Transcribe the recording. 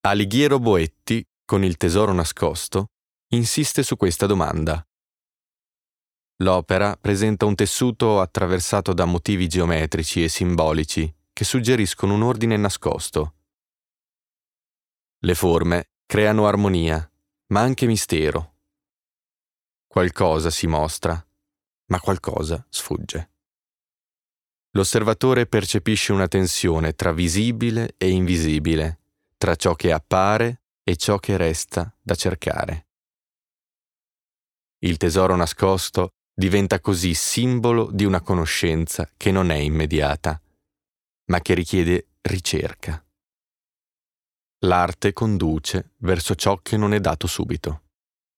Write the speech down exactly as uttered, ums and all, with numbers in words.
Alighiero Boetti, con Il tesoro nascosto, insiste su questa domanda. L'opera presenta un tessuto attraversato da motivi geometrici e simbolici che suggeriscono un ordine nascosto. Le forme creano armonia, ma anche mistero. Qualcosa si mostra, ma qualcosa sfugge. L'osservatore percepisce una tensione tra visibile e invisibile, tra ciò che appare e ciò che resta da cercare. Il tesoro nascosto diventa così simbolo di una conoscenza che non è immediata, ma che richiede ricerca. L'arte conduce verso ciò che non è dato subito.